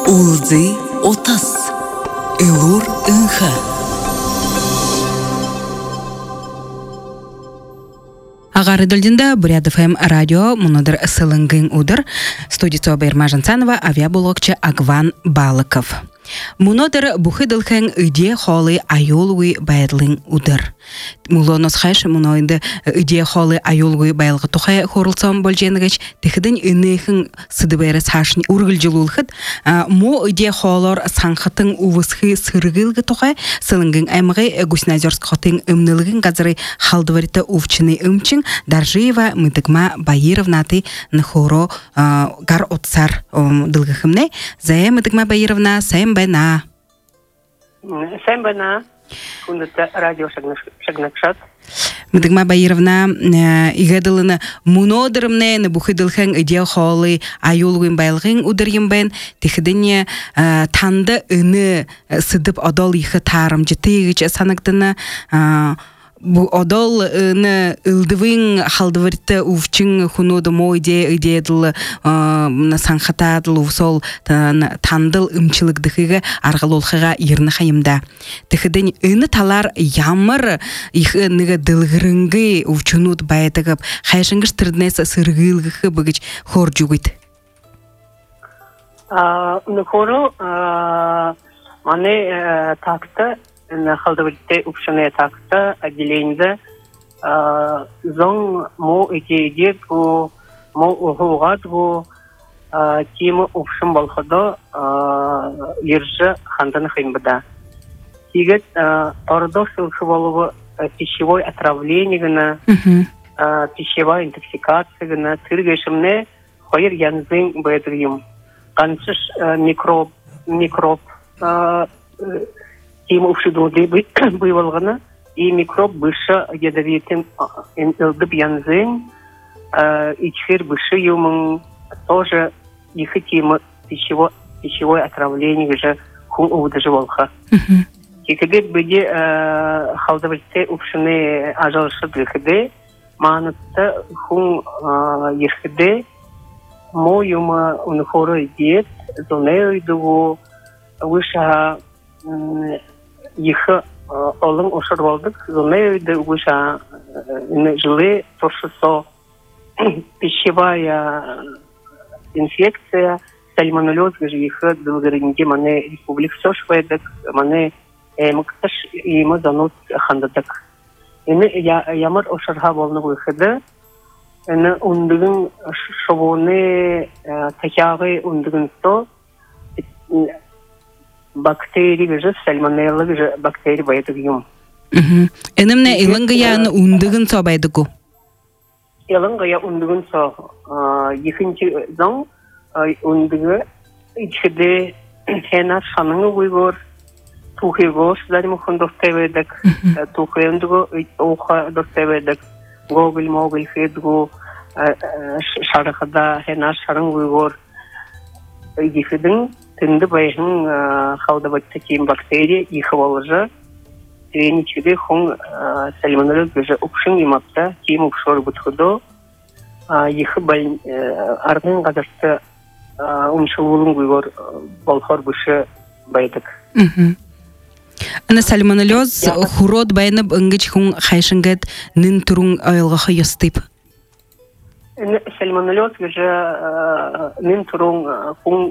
Улзы отас. Элур инха. Агары дөлдінде Бурят ФМ радио мұнадыр сылыңгын удыр. Студия Берма Жансанова, авиаблогчы Агван Балыков. Мұнадыр бұхыдылхэн үде холы айолуы байырлың удыр. Мулонос хайш мұнайынды үде холы айолуы байылғы тұхай хорылсам болженгіч, тіхдің үнейхін сыдыбайры сашын үргіл жылулхыд, мо үде холор санхытың увысхы сыргылғы тұхай сылыңгын аймығы Гусназерск хотың өмнілігін газыры халдыварыты увчыны өмчің Даржиева Мыдыгма Баировнаты нахоро гар отсар дылгыхымне. Зая Мыдыгма Баировна, саем байна. Саем байна. Кундата радио шагнакшат. Мыдыгма Баировна игадылына мунодырымне набухыдылхэн идея холы айолуын байлығын удырым бен тихидыне танды ыны сыдып одол ихы тарым жытыгыч санагдыны bu odol ne ildivin haldvarite uvçin hunoda moide idedil na sanxatadil uvsol tandil ımçılıkdığı argalolxıga yerni xayımda. Tıxıdın ını talar yamır nıga dılgırıngı uvçunut bayatagıp xayşıngış tırdnesa sırgılgıqı bıgıç horcugit. Nıxoru mane taktı на халдовите общественные такта отделение зон мо идея го мо угад го тема общем балхада ерже хандан химбада тигет парадокс хвалова пищевое отравление гына пищевая интоксикация гына тиргешемне хайр янзин бедрим канчыш микроб тема ушидулды бывалгана и микроб быша ядовитым элдып янзын ичхер быша юмын тоже их тема пищевое отравление же хун увдажы волха. Кекедет беде халдавальте упшыны ажалышы дыхыды манытта хун ехыды мо юма унхоры дет зонею идугу выша их олың ошыр болдық. Зонайды ұғыша жылы торшысо пищевая инфекция, сальмонеллез гыжы их дылгырынде мане республик сошвайдық, мане мұқташ емі занут хандадық. Ені ямыр ошырға болны бұйқыды. Ені ұндығын шовоны тахяғы ұндығын со бактерии же сальмонелла же бактерии байдыгым. Энемне илынгаяны ундыгын со байдыгу. Илынгая ундыгын со екінші зон ундыгы ичхиде хена шаныңы уйгор тухигош задимухон достеведек тухендуго оха достеведек гогл хедгу шарахада хена шарың уйгор екідін тынды байхын халдабатты кем бактерия их волжа треничеде хон сальмонеллез гыжы укшын имапта кем укшор бутхудо их бал арнын гадасты умшылулун гуйгор болхор бышы байдык. Ана сальмонеллез хурод байнып ыңгыч хон хайшынгат нын турун айылга ястып. Сальмонеллез гыжы нын турун хон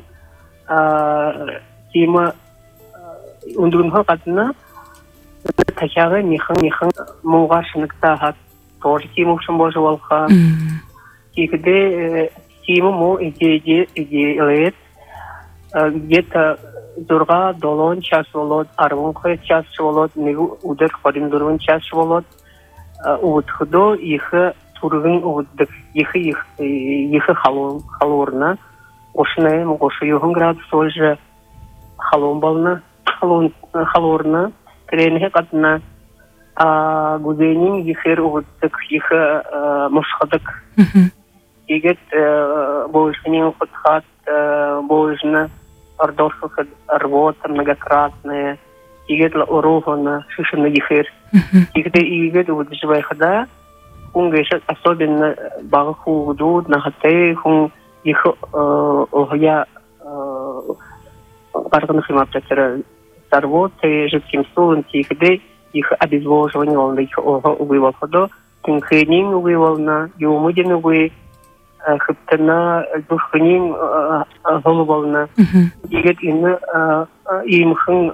тема ундурунха катына тахяга нихан мугашыныкта хат тоже тема ушын божы волха кекде тема мо идея где-то дурга долон час волод арвон хой час волод негу удар ходим дурвон час волод удхудо их тургын уддык их халорна Ошне, могоше юган градус уже халон бална, халорна, тренге катна, гуденин ихер уддык, их мушхадык. Игет боишнин худхат, боишна ардорсухад рвота многократная, игет ла урухана, шишина ихер. Игет игет удживай хада, хунгешат особенно багху удуд, нахатей хун их я барганы химаптатары зарвоты, жидким солом, тихде, их обезвоживание волны, их увывал ходо, тинхенин увывална, юмудин увы, хыптана, душханин головална. Игет инны имхын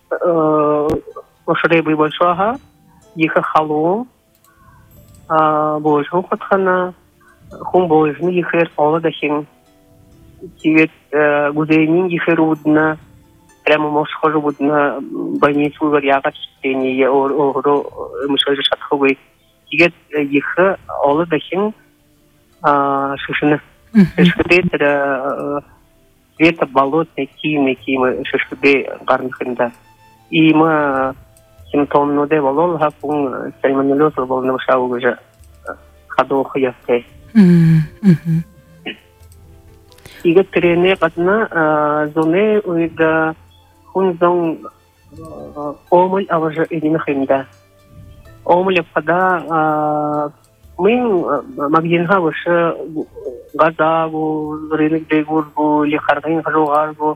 ошребый большого, их халу, божу хотхана, хум божны ихер оладахин. Тигет гудейнин ихер удна, прямо может хожу будна больницу вариагат чтение оро мышажи шатховый. Тигет их оладахин шишина. Шишкуде это света болотной кимы шишкуде гарнхында. И мы симптомно де волол хапун сальмонеллез волны вышау уже ходох ясте. Иге трене катна зоне уйда хунзон омул аважа идинхинда. Омул фада мы магдинха выше газаву рынок дегургу лихаргин хажугаргу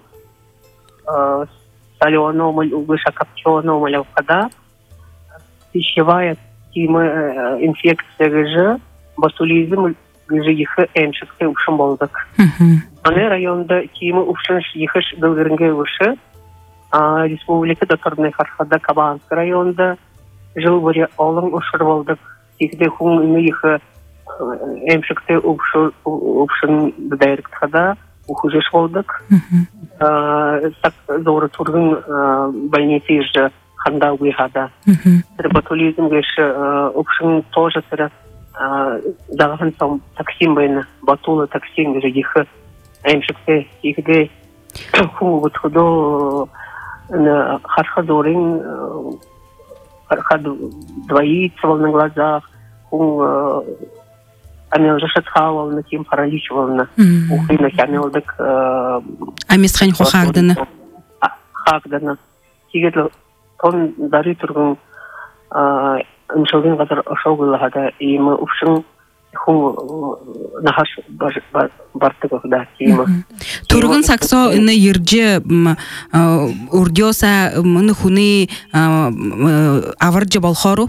соленый омул выше копченый омул фада пищевая тема инфекция же ботулизм же их эншикте ушым болдык. Аны районда тема ушын ихыш гылгырынге выше республика доторный хархада Кабанск районда жыл бойы олың ушыр болдык. Тихде хун их эмшикте ушын бдайрктхада ухужеш болдык. Так зоры тургын больницы же ханда уйхада. Ботулизм геш ушын тоже тыры дагын сом таксим байна батулы таксим же их эмшикте тихде хун вот ходо на хархадорин двоится на глазах, она уже шатхала, на тем параличивала, ухина хямила так. А месхань хохагдана. Хагдана. Тигет он дарит тургун иншалдин гадар шоугла хада, и мы ушин ху нахаш бартыгах да тима. Тургун саксо на ерже урдёса мны хуны аварджа балхару?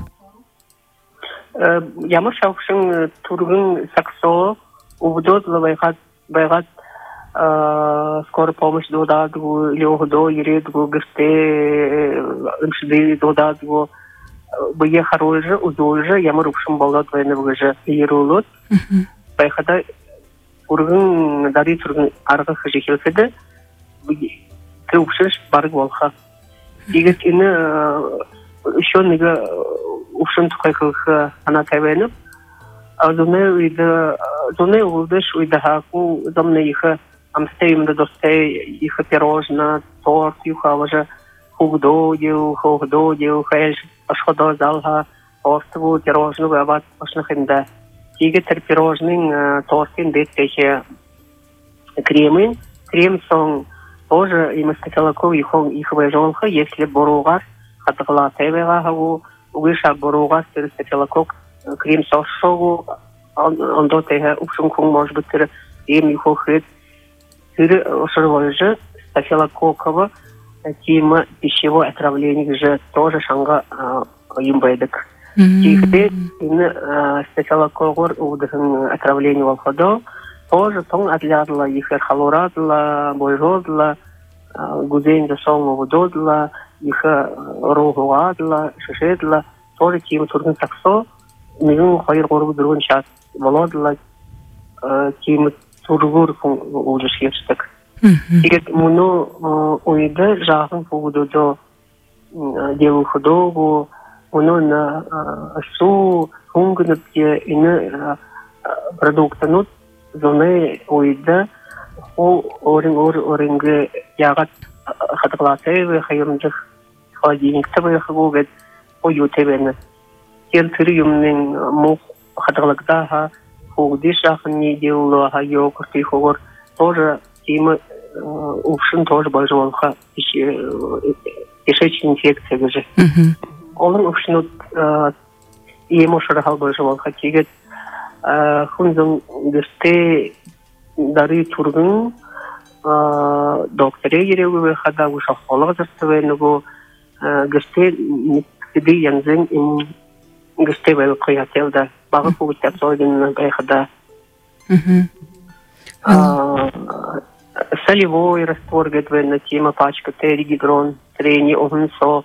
Яма шаушин тургун саксо увдозла байгат скорая помощь додадгу лёгдо ередгу герте иншды додадгу бые харожы узолжы яма рупшин балдат вайнывгыжы ерулот байхада ургын дари тургын арга хыжихилседі ты упшиш барг волха егет ины еще нега упшин тухайхылхы ана тайвайнып зоне улдыш уйдахаку замны ихы амстеймда достей ихы пирожна торт юхаважы хугдо дел хайль ашходо залха ортву пирожну габат ашнахинда тигетер пирожный тортин беттехе крем сон тоже и мастакалаку их выжолха если боругар хатгла тевега хаву выша боругар стакалаку крем сошогу он до тега упшункун может быть им их хит тыр ошорвожы стакалаку тема пищевое отравление же тоже шанга им байдык. Тихде сначала когор удын отравление волходо тоже тон отлядла их халурадла бойжодла гудень до солнного вододла их рогуадла шишедла тоже тема тургын саксо мигун хайр гору другун час володла тема тургур уже шештик. Тигет муну уйда жахын повододо делу ходову оно на су хунгнапте ины продукта ну зоны уйда оринге ягат хатглатеве хайрымдых холодильникте выхгугет оютевене тертриумнен мух хатглагдаха хугдишахын не делуха йогурты хогор тоже тема ушин тоже бажолха кишечная инфекция же. Олон ушинут емошарахал бажолха тигет хунзон герте дари тургун докторе ерегуе хада у шахолог застывенугу гесте никди янзен гесте вел кыятелда багы пугуттап сойдын байхада солевой раствор гетвена тема пачка теригидрон трени огнсо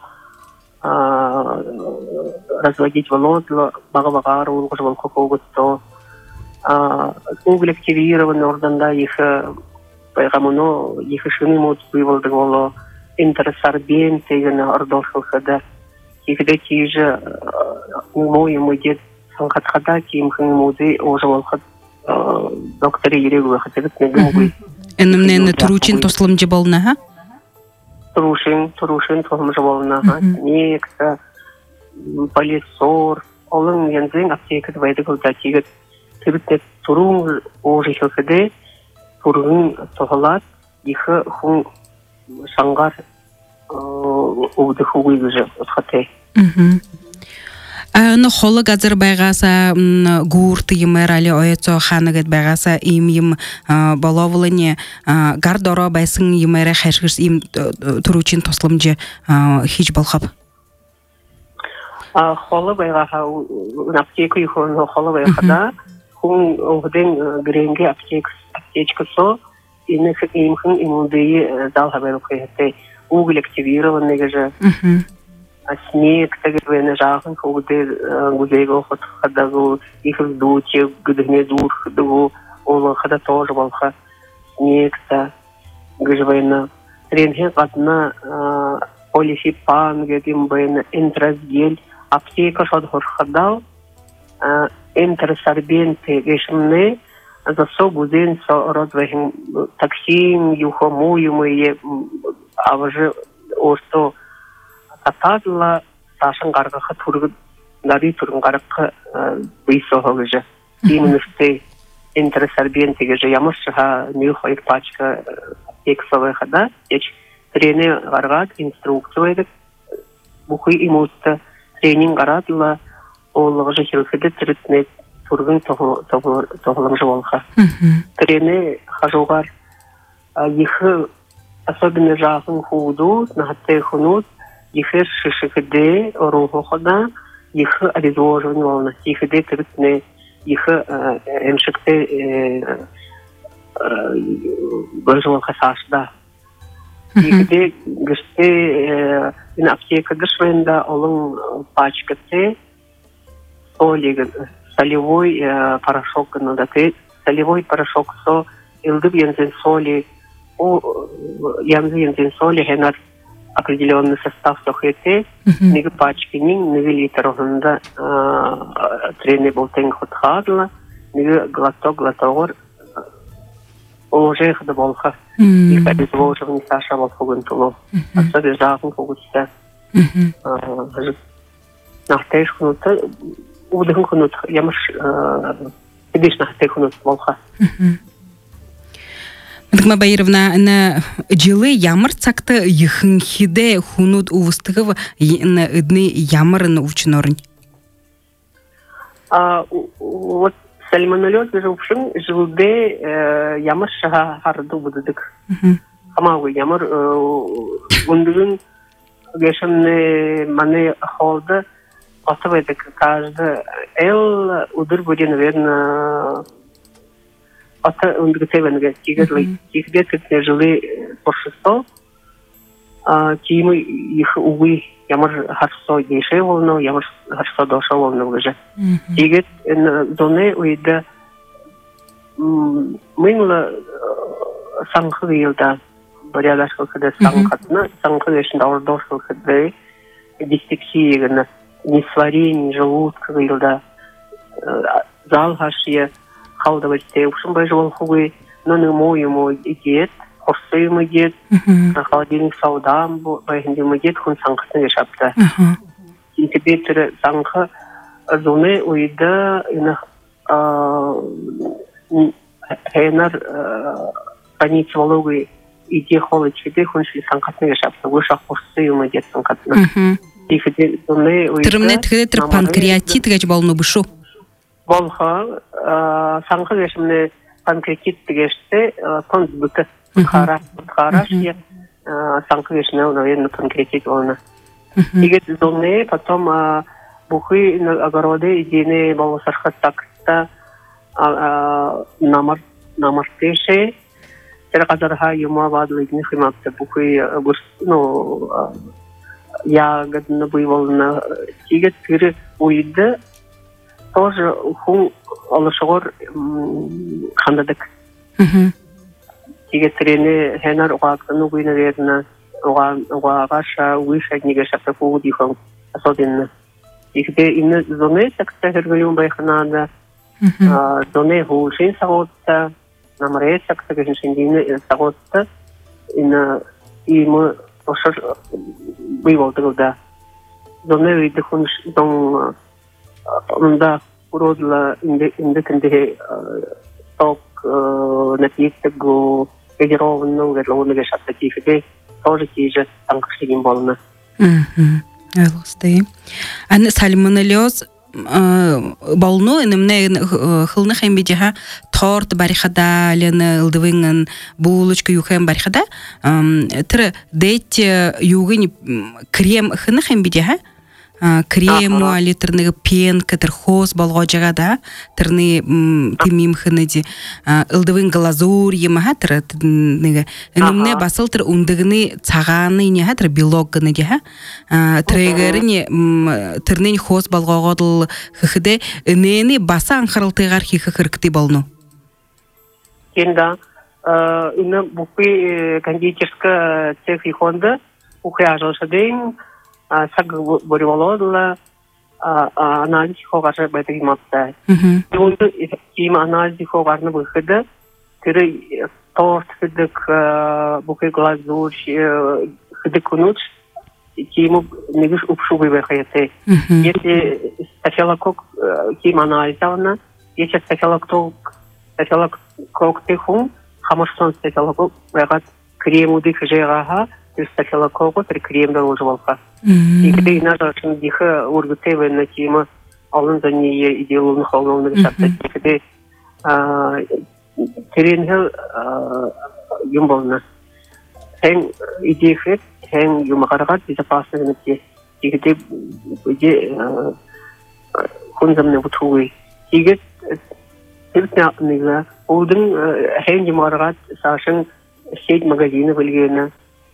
разводить володло багавагару улгужвал кокогутто уголь активированный орданда их пайгамуно их шины мод вывалдывало интерсорбент тегена ордошылхада ихде тиже мой дед санкатхада кимхын муды ожвалхат доктор ерегуе хатебет негмуй энемнен туручин тослымжы болна ха турушин тослымжы болна ха некса полисор олын янзен аптекат вайды кылда тигет тебет турун ожихылхаде турун тогалат ихы хун шангар удыхуй уже отхате Ну холы газыр байгаса гур тыймер али ойцо ханагет байгаса им баловлыне гардоро байсын юмере хашгырс им туручин тослымжы хич болхап холы байгаса аптеку ихо холы байгада хун огден гренге аптечка со имхын имундыи дал хабер кыйте уголь активированный же снег тагвена жахын хоуде гузего хот хадагу их вдуче гдгне дур хадагу ол хада тоже волха снег-то гжвена рентген катна полифипан гетим бен интразгель аптека шод хадал интерсорбенты гешмне за собуден со родвехин таксим юхому юмые а уже осто атадла сашын гаргахы тургы нари тургын гаракы бисохогыжы имнусте интерсорбентиге же ямышха нюхайк пачка тексовая хада еч трене гаргат инструкция бухи имутта тренинг гаратла олығы же хилхеде тритне тургын тоғылым жолха трене хажугар ихы особенно жахын худу нахатте хунут ихе шишихеде орухода ихе обезвоживание ихеде тритне ихе эмшекте божолха сашда ихеде гесте ин аптека дешвенда олың пачкате солевой порошок надате солевой порошок со илдып янзен соли янзен соли хенар определенный состав сохете неге пачкинин неге литрогында трене болтен хотхадла неге глотогор уже хда болха их обезвоживание саша волхогын туло особенно жахын когутса нахтеш хнута удыгын хнут ямыш идиш нахтеш хнут волха Мадгма Баировна, на джилы ямар цакта ихын хиде хунут увыстыгыва на идны ямарын увчинорын? Вот сальмонеллез жывшын жылде ямар шаға харду будыдык. Хамауы ямар ундығын гешімні маны холды осывайдык кажды эл удыр буден верно ата ундгтевенге тигде тетне жылы пошсо тимы их увы ямар харсо деше волно ямар харсо дошо волно уже тигет доне уйда мынла саңхы елда барядашкы кыда саңхатна саңхы ешин ордошкы кыда дистексия несварение желудка елда зал хашия халдавайте ушунбай жолхуй ноны моюму идет хорсуйму идет холодильник саудам байгынды идет хун саңкысын жашапты интебетер саңкы зоны уйда хенар паницологи иде холочиде хунши саңкысын жашапты уша хорсуйму идет саңкысын ихде зоны уйда тырымнет хедетер панкреатит геч болну бушу Волха, саңқы гешімне панкреатит дегешті, тонз бүкі Хараш я санквешнел, наверное, конкретизовано. И зоны потом бухи на огороде идены балосарха такста намартеше терказарха юма вадлыгны химапта бухи ну ягодно бывална тигет тыры уйды тоже хун алышгор хандадык. Тигет трене хенар угакны уйны верна угагаша выше неге шапта фудихон особенно. Ихде инне зоны такста хергелюм байхнада зоны хушин саготта намрес такста гешиндине саготта ина има ошар бывалдыгда зоны үйдө хунш дон онда уродла инде кенде ток напитку федерованную верлоныга шатта тихде тоже тиже танкшигин болна. Алысты. Аны сальмонеллез болну инемне хылны хембидиха торт барихада лене илдывынган булочка юхем барихада тыр дейт югын крем хыны хембидиха крему али тырны пенка тыр хоз болгожага да тырны тимим хыныди илдывын глазур ема тыр неге инемне басыл тыр ундыгыны цаганы не тыр белок гыны ге трегерни тырны хоз болгогодул хыхыде нени басан хырылтыгар хыхыркты болну кенда инна бупи кондитерская цех ихонда бухи ажалшадын саг бориволодла анализ хогаше байтыги мапта. Юнду ким анализ хогарны выходы тыры торт хыдык бухи глазур хыдык унуч киму негиш упшубы выхаяты. Если стафилокок ким анализована, если стафилокок тыхун хамашсон стафилокок вегат крему дых жегага стафилококку тыр кремда ужвалка. И когда инажа диха ургутеве на тема алын за нее идеалны холновны шатты. Когда теренхел юмбална. Хэн идеяхет, хэн юмахарагат безопасности. И когда где хунзамны вутуи. И где типня нига улдын хэн юмахарагат сашын сеть магазина выльгена.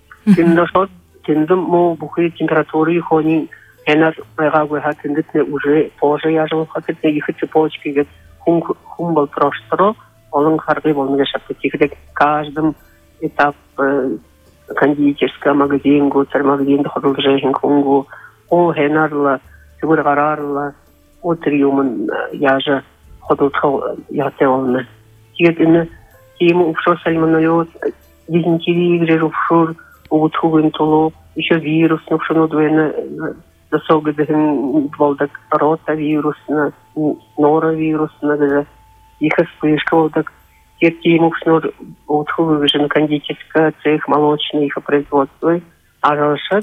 Тендом мо бухи температуры хони энер рагуха тендетне уже позже я жил хотят не их цепочки get хумбал простро он харгы волны шапки тихо каждым этап кондитерская магазин гуцер магазин ходил жизнь хунгу о хенарла сигур гарарла отриуман я же ходил я теолна тигетне тему ушо сальмонеллез дизентерия грежуфшур утхугын толо еще вирус нукшуну дуэна засога дэгэн болдак рота вирусна норовирусна дэ их вспышка болдак терки мукшнур утхугы жен кондитерская цех молочный их производство ажалшат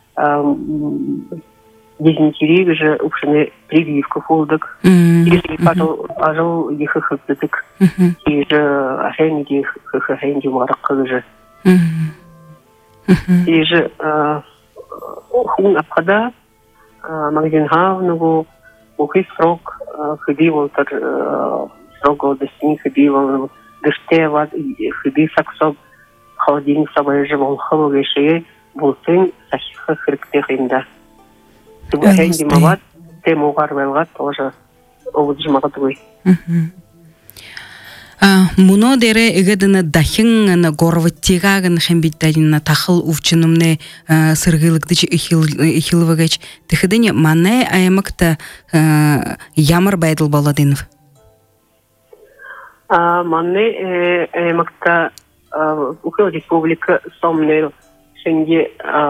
дизентерия же упшены прививка болдак если патол ажал их хыптык и же ахенди их ахенди маракы же и же хун апхада магазин хавнугу бухи срок ходил так срок десни ходил гштева ходи саксоб холодильник собой же вол холодешие булсын сахиха хректехинда тубахенди мават темогар велгат тоже овуджмагатуй Муно дере эгедена дахин на горваттигаган хэмбитталина тахыл увчынымне сыргылыгдыч ихилвагач тыхыдыне мане аямакта ямар байдыл баладинов. Мане аямакта Украина республика сомне шенге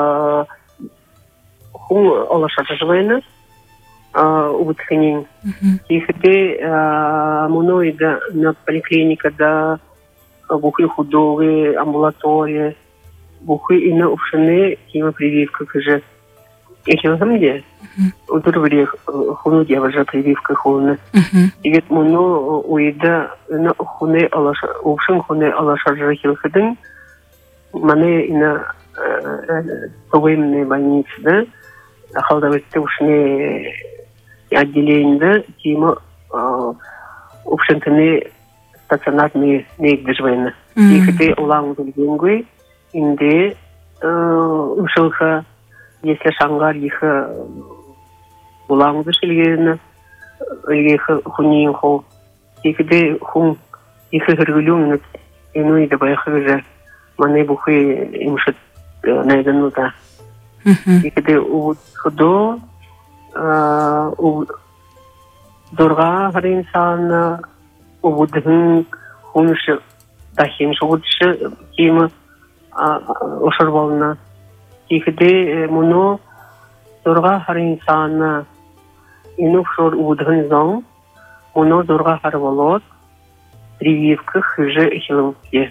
хум олашатажвайна утханин. Тихте моноида на поликлиника да бухи худовые амбулатории бухи и на ушины кима прививка каже Еченсемде удыр бери хуну деважа прививка хуны. Игет муну уйда на хуны алаша ушын хуны алаша жахилхидин мане ина военной больнице халдаветте ушне отделение тима ушентне стационарный меддежвен. Игет улам дулгунгуй инде ушылха если шангар их улам душилген их хунинхо игде хун их регулюнет иной добайхже мане бухи имшет найденута. Игде у ходо у дорога харинсан у будхин хунш дахин шудш тима ошорвална. Игде муно дорога харинсан инуфшор удхин зон муно дорога харвалот прививка хуже хиловке.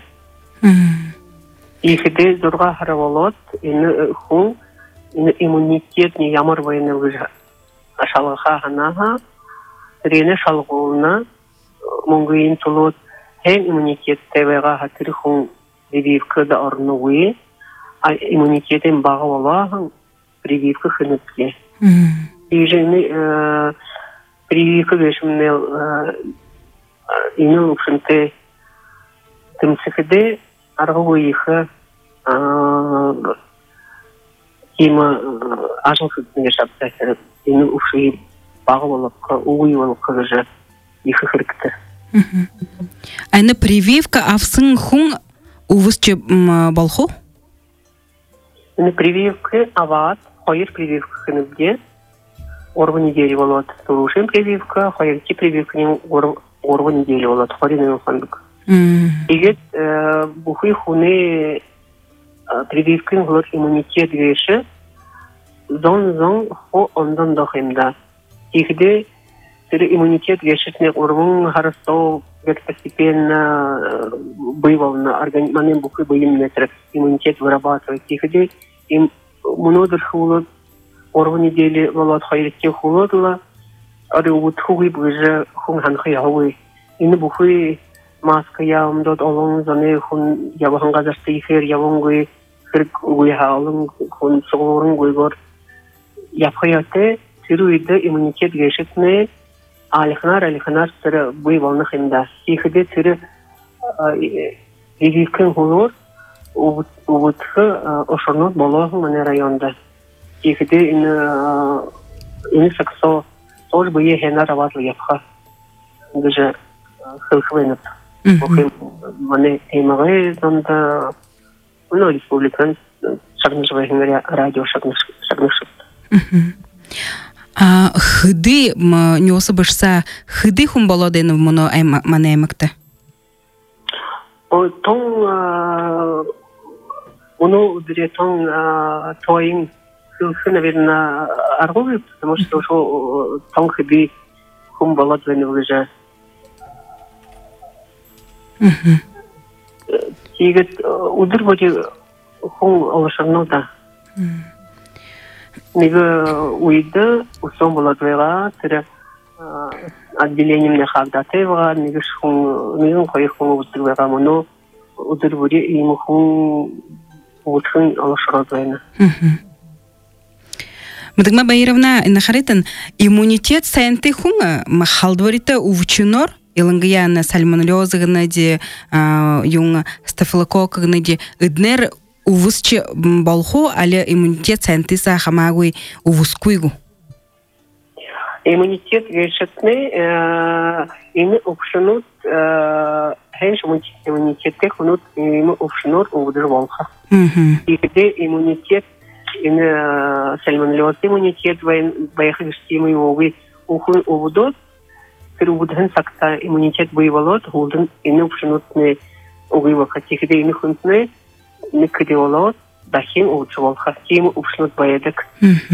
Игде дорога харвалот ин хун иммунитет не ямар военный выжа. Ашалаха ханаха рене шалгулна монгуин тулот хен иммунитет твега хатирхун прививка да орнуи а иммунитетен багавала прививка хынытке. Ижени прививка вешмнел ину ушынте тымсыхыде аргуиха тима ажылсыдын жашапты ину уши багавалыкка уйвалыкка же ихы хыркты. Айна прививка авсын хун увысчы балху? Прививка ават, хоир прививка хыныбде орва недели волот. Слушаем прививка, хоирки прививка не орва недели волот. Хорин фандук. Игет бухи хуны прививка глот иммунитет веши зон хо ондан дохимда. Игде иммунитет вешит не орвун харасто постепенно бывал на организме бухи боим иммунитет вырабатывает. Игде им много хулот орва недели волот хоирки хулотла а вот хуй боже хун ханхи хауи ин бухи маска яумдот олон зане хун яван газасты эфир явонгуй кырк уй хаалын хун соорун гойгор япхаяте тируиде иммунитет гешетне алихнар сыр бывалны хинда ихде тиры игикин хулор увутхы ошонот болохын мане районда ихде ин саксо тоже бы ехена раватлы япха даже хылхвенет мане эмагы зонда ну республикан шагнышвайын радио шагнышып. Хыды нёсы бышса хыды хун болоден в моно мане эмакты? Тон оно директон тоин хылхы, наверное, аргует, потому что тон хыды хун болоден уже. Тигет удыр боди хун алашарнода. Нега уйда усон болодвера, тире отделением не хагдатева, нега хун хойхун удырвера, моно удыр боди им хун удхын алашарнодвена. Мадагма Баировна, нахаритан иммунитет сайенты хунга махалдварита увчунор илангияна сальмонеллезыгнади юнга стафилококкагнади иднер увусчы балху але иммунитет сайентыса хамагуй увускуйгу. Иммунитет вешетне ими упшунут хенш иммунитетте хунут ими упшунут увдыр волха. Игде иммунитет ими сальмонеллез иммунитет байхыгштимы увы ухун увдот Удхен сакта иммунитет боеволот, гулден ины упшинутне угива хатихиде ины хунтне никидеолот, дахин учевол хастим упшинут боедек.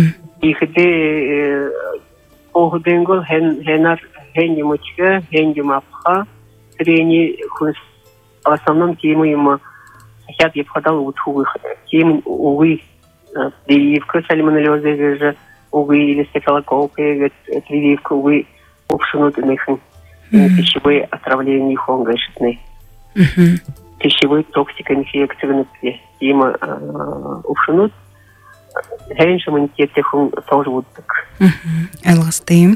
Ихиде огденгол хенар хенемочка, хенемапха, трени хунс в основном тему ему хят епхадал утхувых, тем увы прививка сальмонеллеза же увы или стафилококка прививка увы упшнут их пищевые отравления хонгашны пищевые токсикоинфекции тема упшнут раньше иммунитет тоже вот так алгасты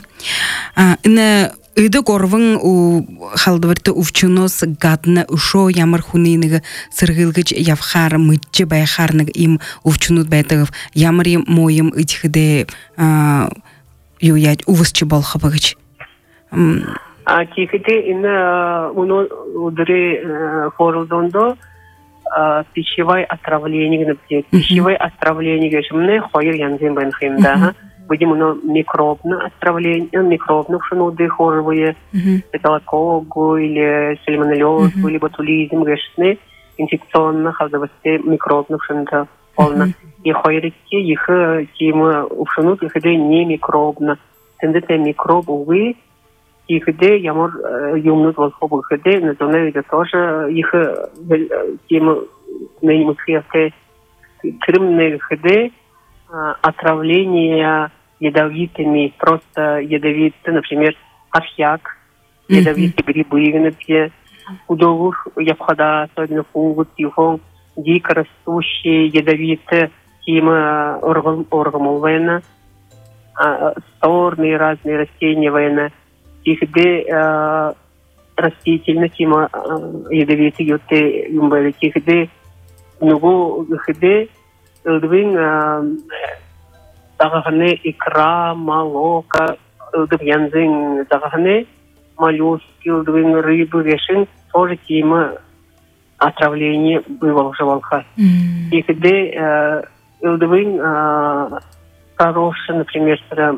Ида корвың халдывырты увчунос гадна ушо ямар хунейнігі сырғылғыч явхар мытчы байхарнык им увчунут байтығыв ямар им моим итхіде юять увысчы болхабығыч. Тихіде ині уно удыры хорылдондо пищевое отравление. Пищевое отравление, мне хойыр янзен бэнхимда. Будем оно микробное отравление, микробное шунуды хорвые, стафилококку или сальмонеллез, или ботулизм, грешны, инфекционных, халдовости микробных шунуда полно. И хойрики, их тема ушунут, их иде не микробно. Тендете микроб, увы, их иде, я мор юмнут волхов, их иде, но то наведа тоже, их тема наимутхиявте крымные их иде, отравление ядовитыми, просто ядовитые, например, афьяк, ядовитые грибы, например, удовых ябхада, особенно фунгус, тихон, дико растущие ядовитые тема органовые, сорные разные растения военные, тихде растительная тема ядовитые юты юмбали, тихде нугу хде Илдвин дагахне икра, молока, илдв янзин дагахне моллюски, илдвин рыбы, вешин, тоже тема отравления было уже волха. И когда илдвин хорошая, например,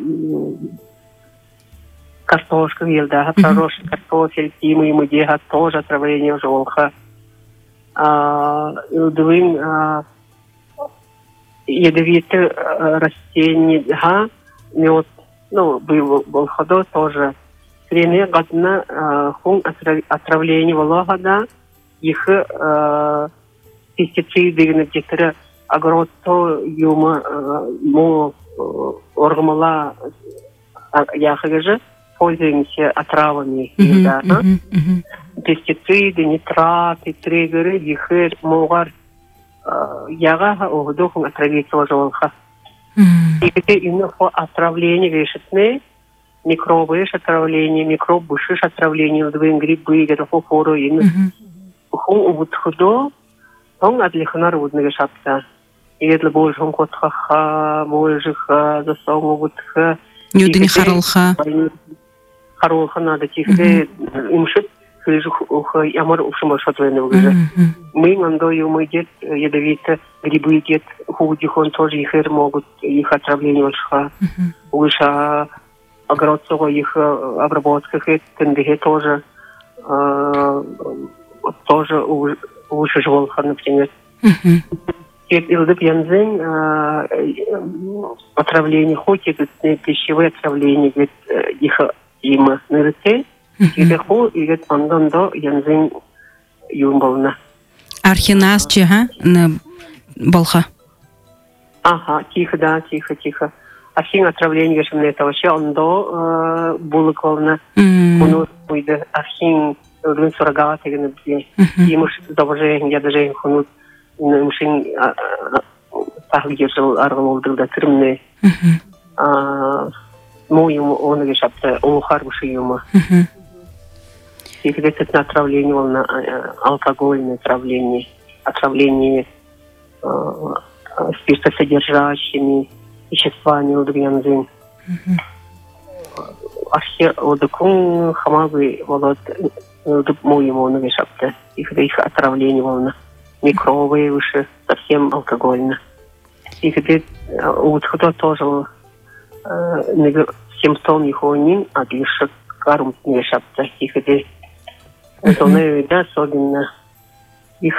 картошка елда, хороший картофель, тема ему дега, тоже отравление уже волха. Илдвин ядовитые растения, мед, ну, был ходо тоже. Время годно хун отравление вологода, их пестициды, где-то агрото, юма, мо, органмала, яхагажа, пользуемся отравами. Пестициды, нитраты, триггеры, их могар, яга угдохун отравиться волха. И где именно отравление решетные, микробы отравление, микробы отравление, двоим грибы, где-то фору, и хун вот худо, он отлично народный решаться. И это больше он кот ха, больше ха, за сому вот ха. Нюдни харолха. Харолха надо тихо, им шит. Ямар ушима шатвене уже. Мы мандою мы дед ядовито грибы дед худихон тоже их могут их отравление ушха. Уша огородцово их обработка тенге тоже уша жволха, например. Илдып янзен отравление хоть это пищевые отравления ведь их има нырте. Иверху идет андондо янзин юмбална. Архинас чеха на болха. Ага, тихо, да, тихо. Архин отравление гешемне это вообще андо булыковна. Уну уйде архин рун сурагат егне бе. Имуш добже я даже хунут имушин тахгежел аргаловдылда тирмне. Моему он гешапте охарбуши юма. Их это отравление волна алкогольное отравление спиртосодержащими веществами удобьянзин. Одекун хамавы волод моему навешапте. Их отравление волна микробы выше совсем алкогольно. Их вот кто тоже симптом его не, а лишь карум навешапте. Их да, особенно их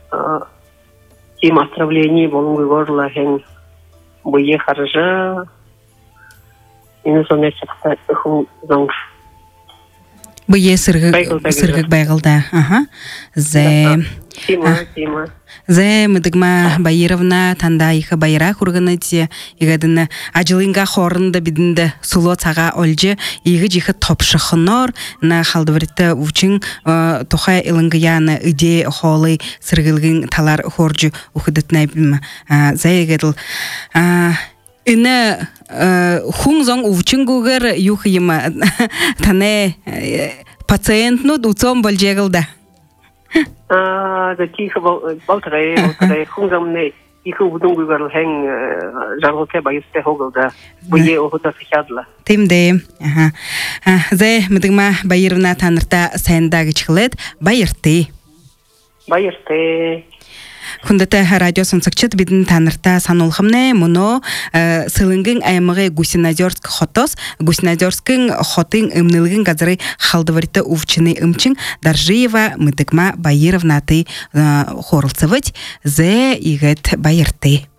тема отравлений волны горла хен бое харжа и называется хун зонг бое сыргык байгылда ага зе Тима. Зе Мыдыгма Баировна танда иха байра хурганыти игадына ажылынга хорында бидинде суло цага олжы иги жиха топшыхнор на халдывритта учин тоха илынгаяны иде холы сыргылгын талар хоржу ухыдытнай билма зе игадыл Ина хунзон учин гугер юхима тане пациентну уцом болжегылда. The Tiha Baltre, Hungam, Iku Dungugal hang Jarroke by Stehoga, Buye Ohuta Fiadla. Tim de Ze Mudima Bayirna Tanrta Sandagiclet, Bayerte. Хундата радио сонсакчыт бидин танырта санулхамне муно сылынгын аймагы Гусинозерск хотос Гусинозерскын хотын ымнылгын газры халдыварыта увчыны ымчин Даржиева Мыдыкма Баировна ты хорылцывать зе игет Байырты.